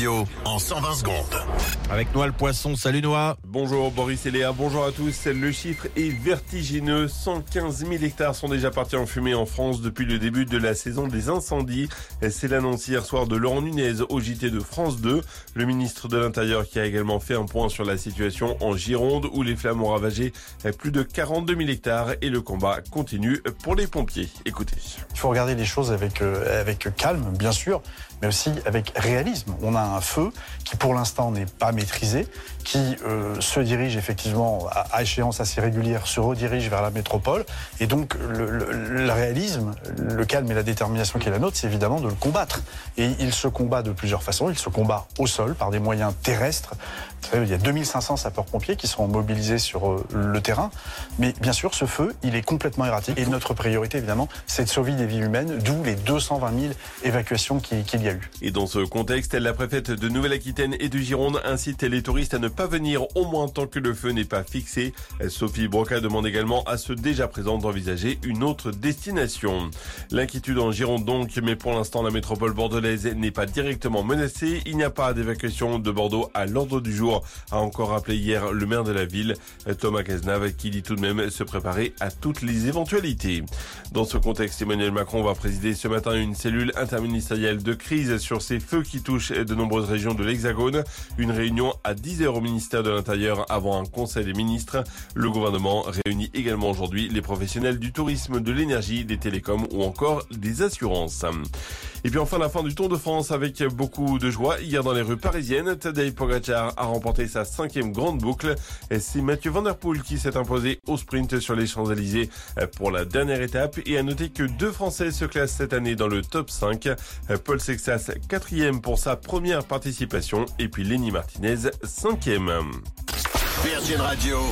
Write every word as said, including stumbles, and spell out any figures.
Radio en cent vingt secondes. Avec Noah le Poisson. Salut Noah. Bonjour Boris et Léa, bonjour à tous. Le chiffre est vertigineux. cent quinze mille hectares sont déjà partis en fumée en France depuis le début de la saison des incendies. C'est l'annonce hier soir de Laurent Nunez au J T de France deux. Le ministre de l'Intérieur qui a également fait un point sur la situation en Gironde où les flammes ont ravagé plus de quarante-deux mille hectares et le combat continue pour les pompiers. Écoutez. Il faut regarder les choses avec, euh, avec calme, bien sûr, mais aussi avec réalisme. On a un feu qui, pour l'instant, n'est pas maîtrisé, qui euh, se dirige effectivement à, à échéance assez régulière, se redirige vers la métropole. Et donc, le, le, le réalisme, le calme et la détermination qui est la nôtre, c'est évidemment de le combattre. Et il se combat de plusieurs façons. Il se combat au sol, par des moyens terrestres. Vous savez, il y a deux mille cinq cents sapeurs-pompiers qui sont mobilisés sur euh, le terrain. Mais bien sûr, ce feu, il est complètement erratique. Et notre priorité, évidemment, c'est de sauver des vies humaines, d'où les deux cent vingt mille évacuations qu'il, qu'il y a eu. Et dans ce contexte, la préfète de Nouvelle-Aquitaine et de Gironde incite les touristes à ne pas venir au moins tant que le feu n'est pas fixé. Sophie Broca demande également à ceux déjà présents d'envisager une autre destination. L'inquiétude en Gironde donc, mais pour l'instant la métropole bordelaise n'est pas directement menacée. Il n'y a pas d'évacuation de Bordeaux à l'ordre du jour, a encore rappelé hier le maire de la ville, Thomas Cazenave, qui dit tout de même se préparer à toutes les éventualités. Dans ce contexte, Emmanuel Macron va présider ce matin une cellule interministérielle de crise sur ces feux qui touchent de nombreuses régions de l'Hexagone. Une réunion à dix heures au ministère de l'Intérieur avant un conseil des ministres. Le gouvernement réunit également aujourd'hui les professionnels du tourisme, de l'énergie, des télécoms ou encore des assurances. Et puis enfin la fin du Tour de France avec beaucoup de joie. Hier dans les rues parisiennes, Tadej Pogacar a remporté sa cinquième grande boucle. Et c'est Mathieu Van Der Poel qui s'est imposé au sprint sur les Champs-Élysées pour la dernière étape. Et à noter que deux Français se classent cette année dans le top cinq. Paul Sexas, quatrième pour sa première participation. Et puis Lenny Martinez, cinquième. Virgin Radio.